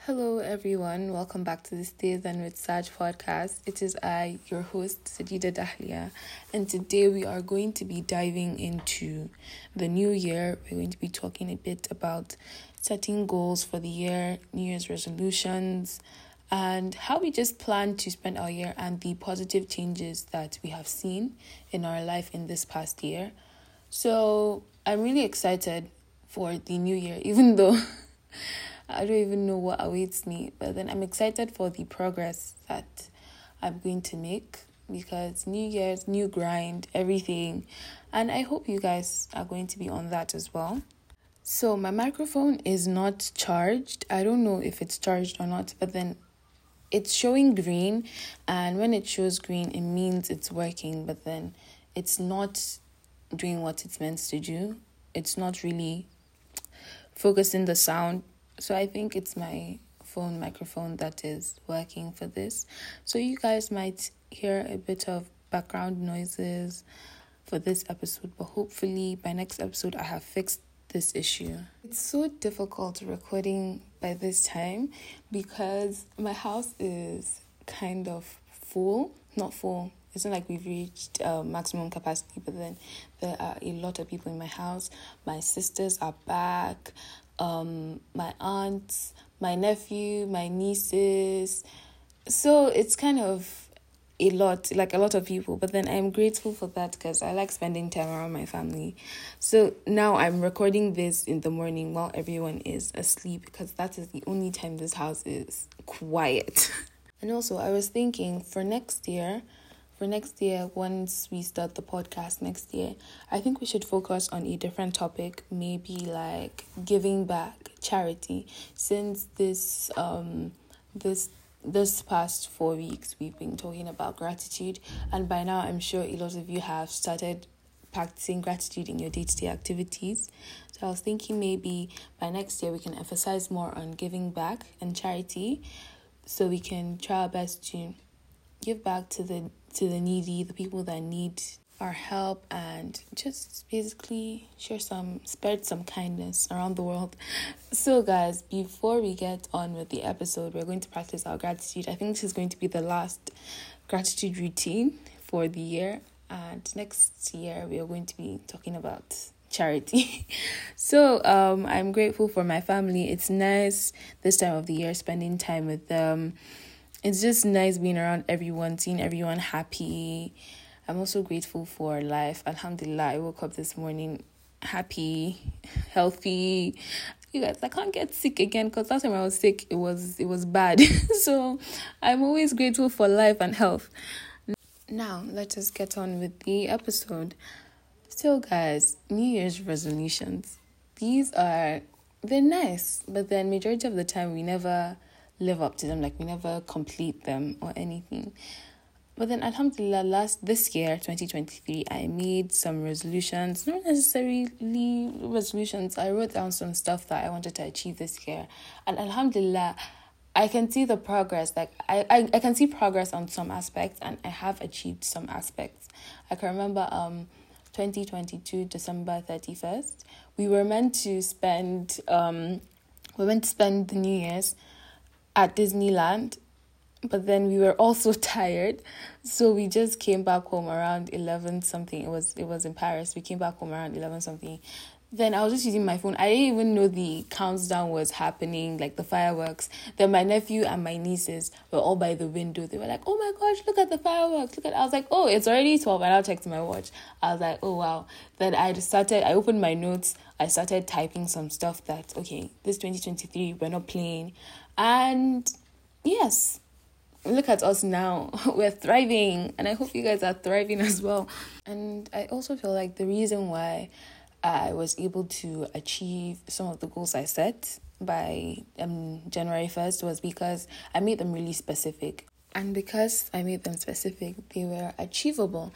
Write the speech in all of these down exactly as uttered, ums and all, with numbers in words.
Hello, everyone. Welcome back to the Stay Then with Saj podcast. It is I, your host, Sajida Dahlia, and today we are going to be diving into the new year. We're going to be talking a bit about setting goals for the year, New Year's resolutions, and how we just plan to spend our year and the positive changes that we have seen in our life in this past year. So I'm really excited for the new year, even though I don't even know what awaits me, but then I'm excited for the progress that I'm going to make because New Year's, new grind, everything. And I hope you guys are going to be on that as well. So my microphone is not charged. I don't know if it's charged or not, but then it's showing green. And when it shows green, it means it's working, but then it's not doing what it's meant to do. It's not really focusing the sound. So I think it's my phone microphone that is working for this. So you guys might hear a bit of background noises for this episode, but hopefully by next episode I have fixed this issue. It's so difficult recording by this time because my house is kind of full, not full. It's not like we've reached uh, maximum capacity, but then there are a lot of people in my house. My sisters are back. Um, my aunts, my nephew, my nieces. So it's kind of a lot, like a lot of people. But then I'm grateful for that because I like spending time around my family. So now I'm recording this in the morning while everyone is asleep because that is the only time this house is quiet. And also I was thinking for next year, For next year, once we start the podcast next year, I think we should focus on a different topic, maybe like giving back, charity. Since this um this this past four weeks, we've been talking about gratitude, and by now I'm sure a lot of you have started practicing gratitude in your day-to-day activities. So I was thinking maybe by next year we can emphasize more on giving back and charity, so we can try our best to give back to the to the needy, the people that need our help, and just basically share some, spread some kindness around the world. So guys, before we get on with the episode, we're going to practice our gratitude. I think this is going to be the last gratitude routine for the year, and next year we are going to be talking about charity. So um I'm grateful for my family. It's nice this time of the year spending time with them. It's just nice being around everyone, seeing everyone happy. I'm also grateful for life. Alhamdulillah, I woke up this morning happy, healthy. You guys, I can't get sick again because last time I was sick, it was it was bad. So I'm always grateful for life and health. Now, let us get on with the episode. So guys, New Year's resolutions. These are, they're nice, but then majority of the time we never live up to them, like we never complete them or anything. But then alhamdulillah, last this year twenty twenty-three I made some resolutions, not necessarily resolutions. I wrote down some stuff that I wanted to achieve this year, and alhamdulillah I can see the progress. Like I, I, I can see progress on some aspects, and I have achieved some aspects. I can remember um twenty twenty-two December thirty-first we were meant to spend um we were meant to spend the New Year's at Disneyland, but then we were also tired, so we just came back home around eleven something. It was it was in Paris. We came back home around eleven something. Then I was just using my phone. I didn't even know the countdown was happening, like the fireworks. Then my nephew and my nieces were all by the window. They were like, "Oh my gosh, look at the fireworks! Look at!" I was like, "Oh, it's already twelve." And I checked my watch. I was like, "Oh wow!" Then I just started. I opened my notes. I started typing some stuff that okay, this twenty twenty-three we're not playing. And yes, look at us now. We're thriving, and I hope you guys are thriving as well. And I also feel like the reason why I was able to achieve some of the goals I set by um, January first was because I made them really specific. And because I made them specific, they were achievable.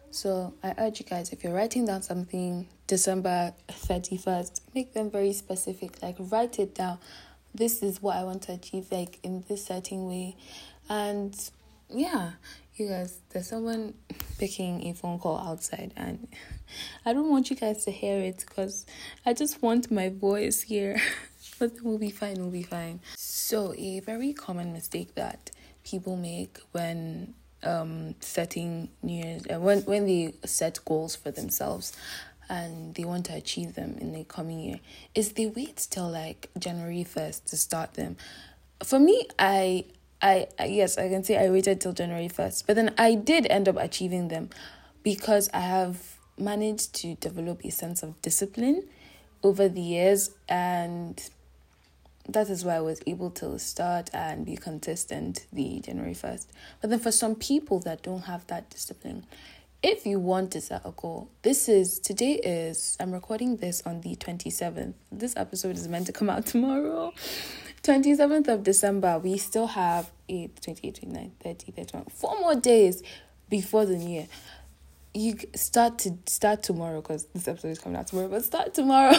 So I urge you guys, if you're writing down something December thirty-first, make them very specific. Like write it down. This is what I want to achieve, like in this certain way. And yeah, you guys, there's someone picking a phone call outside, and I don't want you guys to hear it because I just want my voice here. But we'll be fine, we'll be fine. So a very common mistake that people make when um setting New Year's, uh, when when they set goals for themselves and they want to achieve them in the coming year, is they wait till like January first to start them. For me, I I yes, I can say I waited till January first, but then I did end up achieving them because I have managed to develop a sense of discipline over the years, and that is why I was able to start and be consistent the January first. But then for some people that don't have that discipline, if you want to set a goal, this is, today is, I'm recording this on the twenty-seventh. This episode is meant to come out tomorrow. twenty-seventh of December. We still have eight, twenty-eight, twenty-nine, thirty, thirty-one, four more days before the new year. You start to start tomorrow because this episode is coming out tomorrow, but start tomorrow.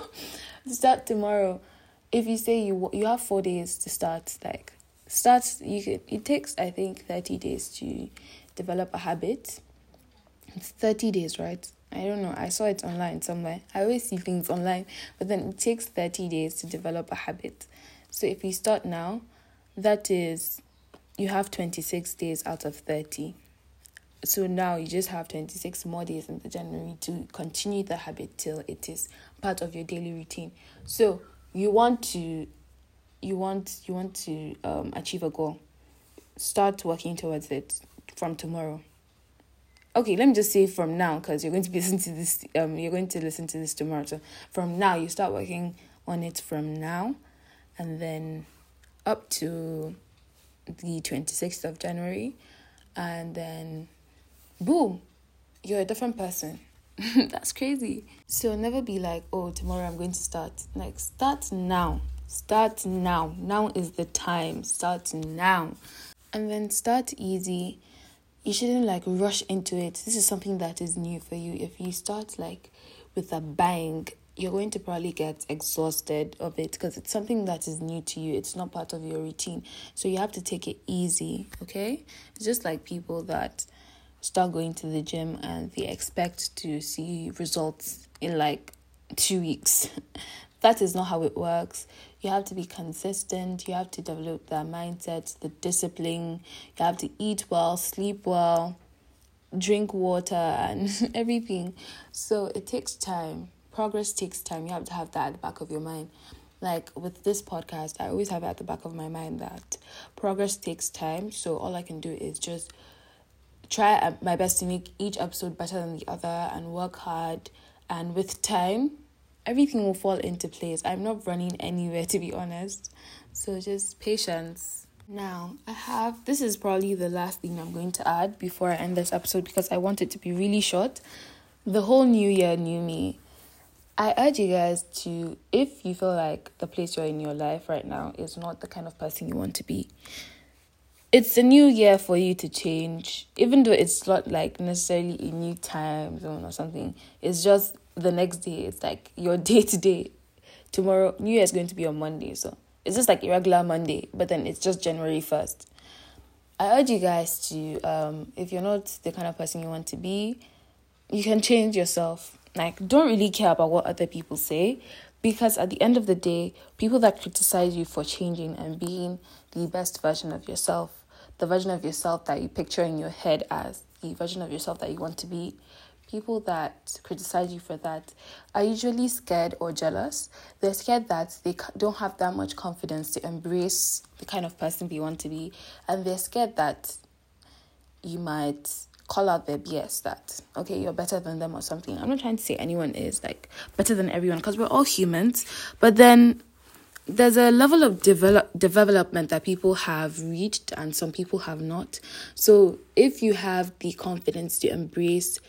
Start tomorrow. If you say you you have four days to start, like start, you can, it takes I think thirty days to develop a habit. It's thirty days, right? I don't know. I saw it online somewhere. I always see things online, but then it takes thirty days to develop a habit. So if you start now, that is, you have twenty-six days out of thirty. So now you just have twenty-six more days in the January to continue the habit till it is part of your daily routine. So you want to, you want, you want to um achieve a goal. Start working towards it from tomorrow. Okay, let me just say from now, because you're going to be listening to this. Um, you're going to listen to this tomorrow. So from now, you start working on it from now, and then up to the twenty-sixth of January, and then boom, you're a different person. That's crazy. So never be like, oh, tomorrow I'm going to start. Like, start now. Start now. Now is the time. Start now. And then start easy. You shouldn't like rush into it. This is something that is new for you. If you start like with a bang, you're going to probably get exhausted of it because it's something that is new to you. It's not part of your routine. So you have to take it easy, okay? It's just like people that start going to the gym and they expect to see results in like two weeks. That is not how it works. You have to be consistent. You have to develop that mindset, the discipline. You have to eat well, sleep well, drink water and everything. So it takes time. Progress takes time. You have to have that at the back of your mind. Like with this podcast, I always have at the back of my mind that progress takes time. So all I can do is just try my best to make each episode better than the other and work hard. And with time, everything will fall into place. I'm not running anywhere, to be honest. So just patience. Now, I have, this is probably the last thing I'm going to add before I end this episode because I want it to be really short. The whole new year, new me. I urge you guys to, if you feel like the place you're in your life right now is not the kind of person you want to be, it's a new year for you to change, even though it's not like necessarily a new time zone or something. It's just the next day. It's like your day to day. Tomorrow, New Year is going to be on Monday. So it's just like a regular Monday, but then it's just January first. I urge you guys to, um, if you're not the kind of person you want to be, you can change yourself. Like, don't really care about what other people say. Because at the end of the day, people that criticize you for changing and being the best version of yourself, the version of yourself that you picture in your head as the version of yourself that you want to be, people that criticize you for that are usually scared or jealous. They're scared that they don't have that much confidence to embrace the kind of person they want to be. And they're scared that you might call out their B S, that, okay, you're better than them or something. I'm not trying to say anyone is like better than everyone because we're all humans. But then there's a level of develop development that people have reached and some people have not. So if you have the confidence to embrace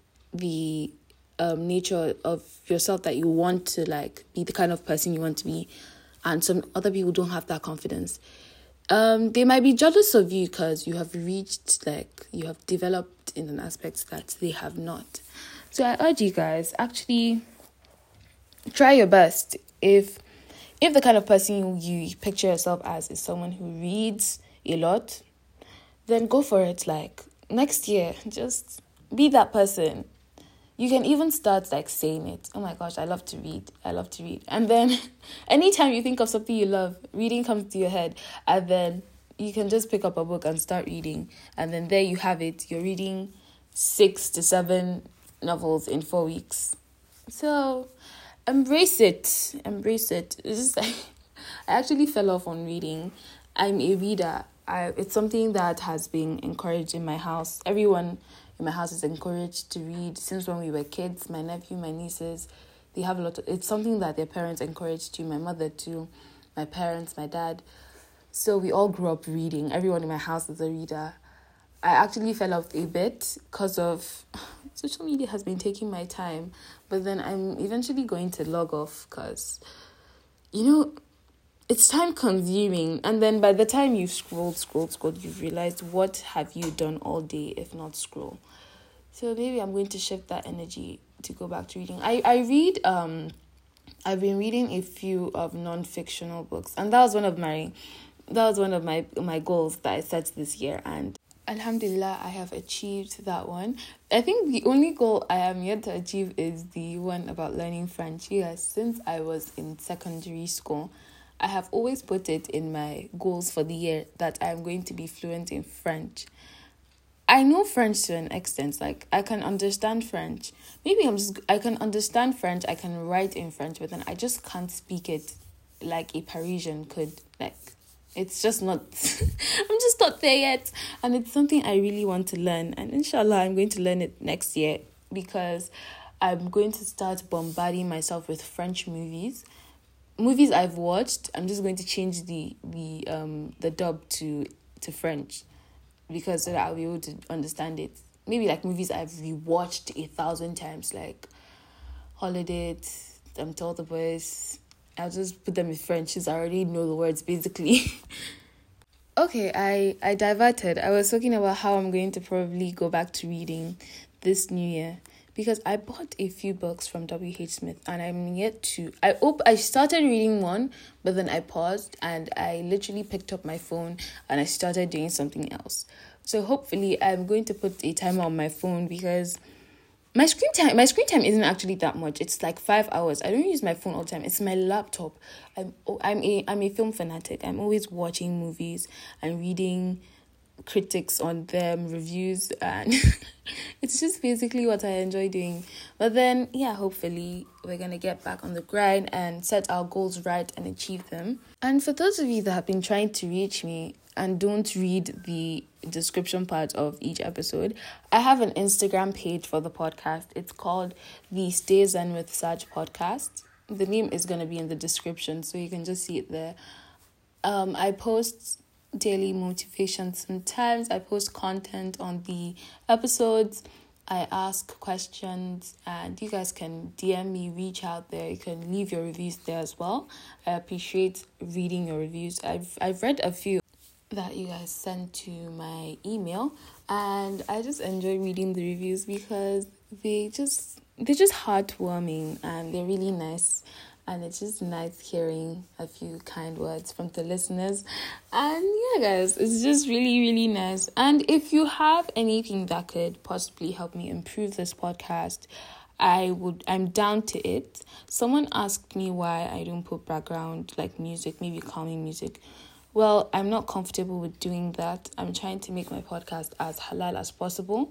the um, nature of yourself that you want to like be the kind of person you want to be, and some other people don't have that confidence, um, they might be jealous of you because you have reached, like, you have developed in an aspect that they have not. So I urge you guys, actually try your best. If if the kind of person you, you picture yourself as is someone who reads a lot, then go for it. Like, next year, just be that person. You can even start like saying it. Oh my gosh, I love to read. I love to read. And then anytime you think of something you love, reading comes to your head. And then you can just pick up a book and start reading. And then there you have it. You're reading six to seven novels in four weeks. So embrace it. Embrace it. It's just like, I actually fell off on reading. I'm a reader. I, it's something that has been encouraged in my house. Everyone in my house is encouraged to read since when we were kids. My nephew, my nieces, they have a lot of, it's something that their parents encouraged too. My mother too, my parents, my dad. So we all grew up reading. Everyone in my house is a reader. I actually fell off a bit because of social media has been taking my time. But then I'm eventually going to log off because, you know, it's time consuming. And then by the time you've scrolled, scrolled, scrolled, you've realized what have you done all day if not scroll. So maybe I'm going to shift that energy to go back to reading. I, I read, um, I've been reading a few of non-fictional books. And that was one of my, that was one of my, my goals that I set this year. And Alhamdulillah, I have achieved that one. I think the only goal I am yet to achieve is the one about learning French. Yes, since I was in secondary school, I have always put it in my goals for the year that I'm going to be fluent in French. I know French to an extent, like I can understand French. Maybe I'm just, I can understand French, I can write in French, but then I just can't speak it like a Parisian could. Like, it's just not, I'm just not there yet. And it's something I really want to learn. And inshallah, I'm going to learn it next year because I'm going to start bombarding myself with French movies. Movies I've watched, I'm just going to change the the um the dub to to French because so that I'll be able to understand it. Maybe like movies I've rewatched a thousand times, like Holiday, um, Tell the Boys. I'll just put them in French since I already know the words basically. Okay, I, I diverted. I was talking about how I'm going to probably go back to reading this new year. Because I bought a few books from W H Smith and I'm yet to... I op- I started reading one, but then I paused and I literally picked up my phone and I started doing something else. So hopefully I'm going to put a timer on my phone because my screen time my screen time isn't actually that much. It's like five hours. I don't use my phone all the time. It's my laptop. I'm I'm a I'm a film fanatic. I'm always watching movies and reading critics on them, reviews, and it's just basically what I enjoy doing. But then yeah, hopefully we're gonna get back on the grind and set our goals right and achieve them. And for those of you that have been trying to reach me and don't read the description part of each episode, I have an Instagram page for the podcast. It's called the Stay Zen with Saj podcast. The name is gonna be in the description, so you can just see it there. um I post daily motivation. Sometimes I post content on the episodes. I ask questions and you guys can D M me, reach out there. You can leave your reviews there as well. I appreciate reading your reviews. I've I've read a few that you guys sent to my email and I just enjoy reading the reviews because they just they're just heartwarming and they're really nice. And it's just nice hearing a few kind words from the listeners. And yeah, guys, it's just really, really nice. And if you have anything that could possibly help me improve this podcast, I would, I'm down to it. Someone asked me why I don't put background like music, maybe calming music. Well, I'm not comfortable with doing that. I'm trying to make my podcast as halal as possible.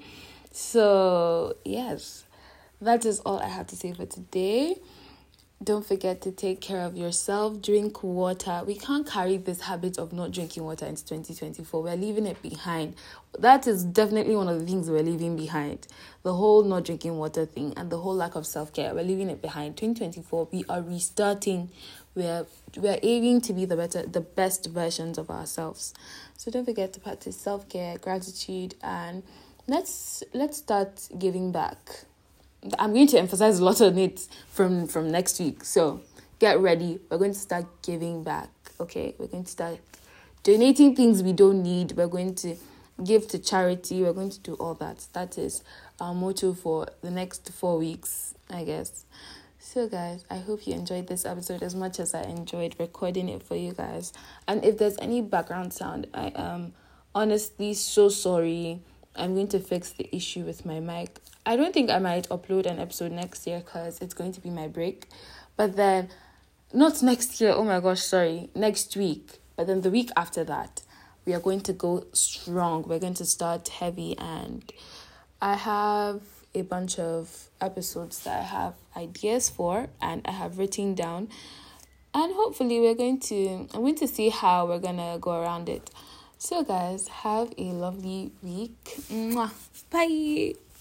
So yes, that is all I have to say for today. Don't forget to take care of yourself. Drink water. We can't carry this habit of not drinking water into twenty twenty-four. We're leaving it behind. That is definitely one of the things we're leaving behind. The whole not drinking water thing and the whole lack of self-care. We're leaving it behind. twenty twenty-four, we are restarting. We're we're aiming to be the better, the best versions of ourselves. So don't forget to practice self-care, gratitude, and let's let's start giving back. I'm going to emphasize a lot on it from, from next week. So get ready. We're going to start giving back. Okay? We're going to start donating things we don't need. We're going to give to charity. We're going to do all that. That is our motto for the next four weeks, I guess. So guys, I hope you enjoyed this episode as much as I enjoyed recording it for you guys. And if there's any background sound, I am honestly so sorry. I'm going to fix the issue with my mic. I don't think I might upload an episode next year because it's going to be my break. But then, not next year, oh my gosh, sorry, next week. But then the week after that, we are going to go strong. We're going to start heavy, and I have a bunch of episodes that I have ideas for and I have written down. And hopefully we're going to, I'm going to see how we're going to go around it. So guys, have a lovely week. Mwah. Bye.